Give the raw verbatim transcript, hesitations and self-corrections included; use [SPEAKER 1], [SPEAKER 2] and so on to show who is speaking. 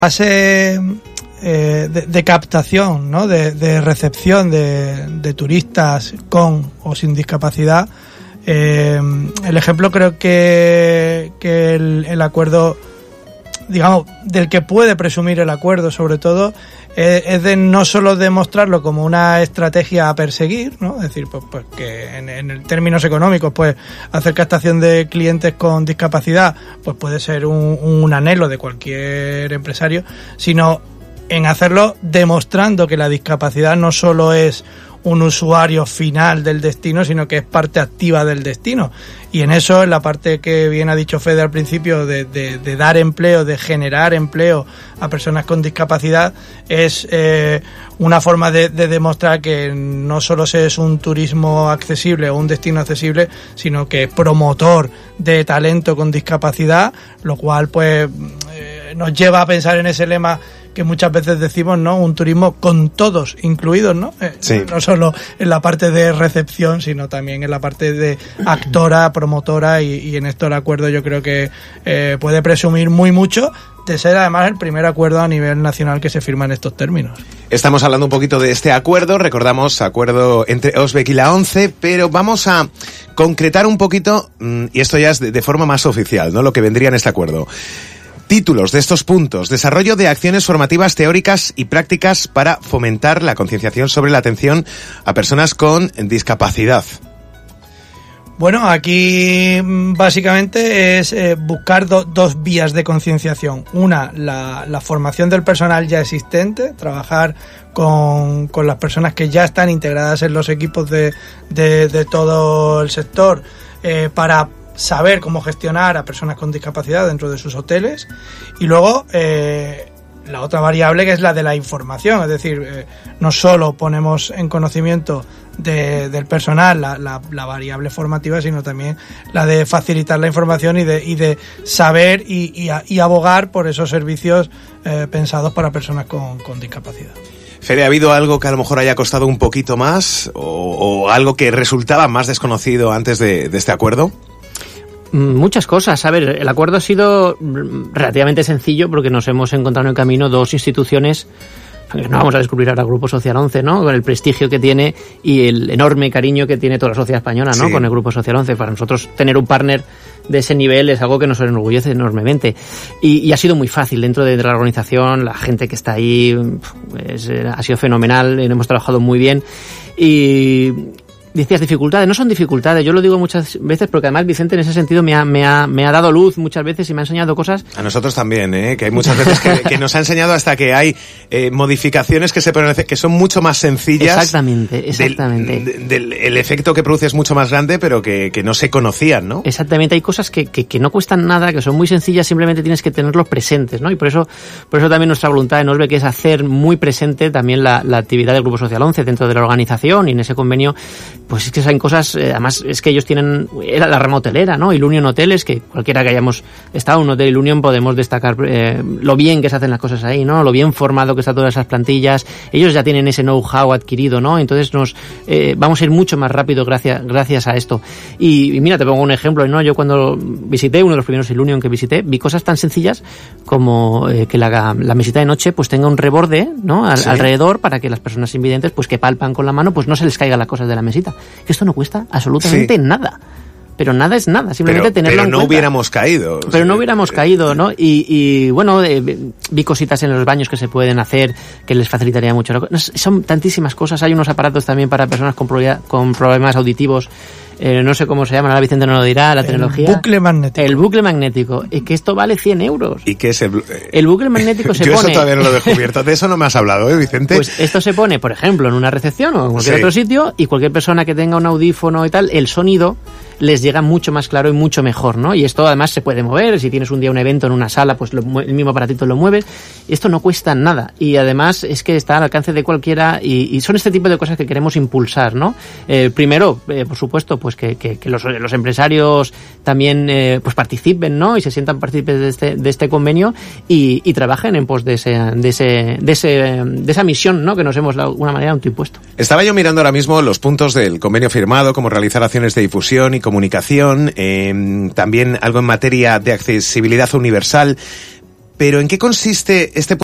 [SPEAKER 1] fase eh, de, de captación, ¿no? de, de recepción de, de turistas con o sin discapacidad, eh, el ejemplo creo que, que el, el acuerdo, digamos, del que puede presumir el acuerdo sobre todo, eh, es de no solo demostrarlo como una estrategia a perseguir, ¿no? Es decir, pues, pues que en, en términos económicos, pues hacer captación de clientes con discapacidad, pues puede ser un, un anhelo de cualquier empresario, sino en hacerlo demostrando que la discapacidad no solo es un usuario final del destino, sino que es parte activa del destino. Y en eso, en la parte que bien ha dicho Fede al principio, de, de, de dar empleo, de generar empleo a personas con discapacidad, es eh, una forma de, de demostrar que no solo se es un turismo accesible o un destino accesible, sino que es promotor de talento con discapacidad, lo cual pues eh, nos lleva a pensar en ese lema que muchas veces decimos, ¿no? Un turismo con todos incluidos, ¿no? Eh,
[SPEAKER 2] sí.
[SPEAKER 1] No solo en la parte de recepción, sino también en la parte de actora, promotora, y, y en esto el acuerdo yo creo que eh, puede presumir muy mucho de ser además el primer acuerdo a nivel nacional que se firma en estos términos.
[SPEAKER 2] Estamos hablando un poquito de este acuerdo, recordamos acuerdo entre Osbec y la ONCE, pero vamos a concretar un poquito, y esto ya es de, de forma más oficial, ¿no? Lo que vendría en este acuerdo. Títulos de estos puntos: desarrollo de acciones formativas teóricas y prácticas para fomentar la concienciación sobre la atención a personas con discapacidad.
[SPEAKER 1] Bueno, aquí básicamente es eh, buscar do, dos vías de concienciación. Una, la, la formación del personal ya existente, trabajar con, con las personas que ya están integradas en los equipos de, de, de todo el sector, eh, para saber cómo gestionar a personas con discapacidad dentro de sus hoteles. Y luego eh, la otra variable, que es la de la información, es decir, eh, no solo ponemos en conocimiento de, del personal la, la, la variable formativa, sino también la de facilitar la información y de, y de saber y, y, y abogar por esos servicios eh, pensados para personas con, con discapacidad.
[SPEAKER 2] Fede, ¿ha habido algo que a lo mejor haya costado un poquito más o, o algo que resultaba más desconocido antes de, de este acuerdo?
[SPEAKER 3] Muchas cosas. A ver, el acuerdo ha sido relativamente sencillo porque nos hemos encontrado en el camino dos instituciones, no vamos a descubrir ahora Grupo Social once, ¿no? Con el prestigio que tiene y el enorme cariño que tiene toda la sociedad española, ¿no? Sí. Con el Grupo Social once. Para nosotros tener un partner de ese nivel es algo que nos enorgullece enormemente. Y, y ha sido muy fácil dentro de la organización, la gente que está ahí pues, ha sido fenomenal, hemos trabajado muy bien. Y decías dificultades, no son dificultades, yo lo digo muchas veces porque además Vicente en ese sentido me ha, me ha, me ha dado luz muchas veces y me ha enseñado cosas.
[SPEAKER 2] A nosotros también, ¿eh? Que hay muchas veces que, que nos ha enseñado hasta que hay eh, modificaciones que se pueden hacer, que son mucho más sencillas.
[SPEAKER 3] Exactamente, exactamente.
[SPEAKER 2] Del, del, el efecto que produce es mucho más grande, pero que, que no se conocían, ¿no?
[SPEAKER 3] Exactamente, hay cosas que, que, que no cuestan nada, que son muy sencillas, simplemente tienes que tenerlos presentes, ¿no? Y por eso, por eso también nuestra voluntad en Osbec es hacer muy presente también la, la actividad del Grupo Social once dentro de la organización, y en ese convenio, pues es que hay cosas. Además es que ellos tienen, era la rama hotelera, ¿no? Ilunion Hoteles, que cualquiera que hayamos estado en un hotel Ilunion podemos destacar eh, lo bien que se hacen las cosas ahí, ¿no? Lo bien formado que están todas esas plantillas. Ellos ya tienen ese know-how adquirido, ¿no? Entonces nos eh, vamos a ir mucho más rápido gracias gracias a esto. Y, y mira, te pongo un ejemplo, ¿no? Yo cuando visité, uno de los primeros Ilunion que visité, vi cosas tan sencillas como eh, que la, la mesita de noche pues tenga un reborde, ¿no? Al, sí. Alrededor, para que las personas invidentes pues que palpan con la mano pues no se les caigan las cosas de la mesita. Que esto no cuesta absolutamente sí. nada. Pero nada es nada, simplemente
[SPEAKER 2] pero,
[SPEAKER 3] tenerlo
[SPEAKER 2] pero
[SPEAKER 3] en
[SPEAKER 2] no
[SPEAKER 3] cuenta.
[SPEAKER 2] hubiéramos caído.
[SPEAKER 3] Pero no hubiéramos caído, ¿no? Y, y bueno, eh, vi cositas en los baños que se pueden hacer que les facilitaría mucho. Son tantísimas cosas. Hay unos aparatos también para personas con, pro- con problemas auditivos. Eh, no sé cómo se llama, ahora Vicente no lo dirá, la
[SPEAKER 1] el
[SPEAKER 3] tecnología.
[SPEAKER 1] El bucle magnético.
[SPEAKER 3] El bucle magnético. Y que esto vale cien euros.
[SPEAKER 2] ¿Y qué es el bucle?
[SPEAKER 3] El bucle magnético se
[SPEAKER 2] Yo
[SPEAKER 3] pone...
[SPEAKER 2] Yo eso todavía no lo he descubierto. De eso no me has hablado, ¿eh, Vicente?
[SPEAKER 3] Pues esto se pone, por ejemplo, en una recepción o en cualquier
[SPEAKER 2] sí.
[SPEAKER 3] otro sitio, y cualquier persona que tenga un audífono y tal, el sonido les llega mucho más claro y mucho mejor, ¿no? Y esto además se puede mover. Si tienes un día un evento en una sala, pues lo, el mismo aparatito lo mueves. Esto no cuesta nada. Y además es que está al alcance de cualquiera, y, y son este tipo de cosas que queremos impulsar, ¿no? Eh, primero, eh, por supuesto, pues que, que, que los, los empresarios también eh, pues participen, ¿no? Y se sientan partícipes de este, de este convenio y, y trabajen en pos de ese, de ese, de ese, de esa misión, ¿no? Que nos hemos de alguna manera autoimpuesto.
[SPEAKER 2] Estaba yo mirando ahora mismo los puntos del convenio firmado, como realizar acciones de difusión y comunicación, eh, también algo en materia de accesibilidad universal. pero ¿en qué consiste este